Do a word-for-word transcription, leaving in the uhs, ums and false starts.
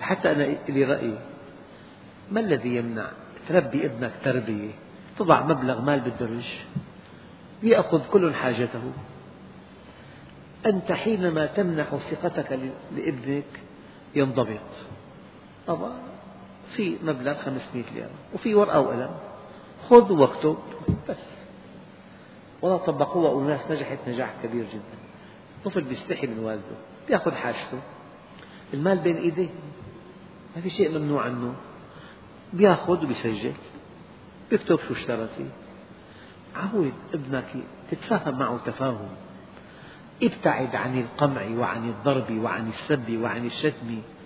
حتى أنا لي رأي، ما الذي يمنع تربي ابنك تربية تضع مبلغ مال بالدرج يأخذ كل حاجته. أنت حينما تمنح ثقتك لابنك ينضبط. طبعا في مبلغ خمسمئة ليرة وفي ورقة وقلم، خذ واكتب بس. والله طبقوها وناس نجحت نجاح كبير جدا. طفل بيستحي من والده، بيأخذ حاجته، المال بين إيديه، ما في شيء ممنوع عنه، بيأخذ وبيسجل، بيكتب شو اشترى فيه. عود ابنك تتفاهم معه تفاهم، ابتعد عن القمع وعن الضرب وعن السب وعن الشتم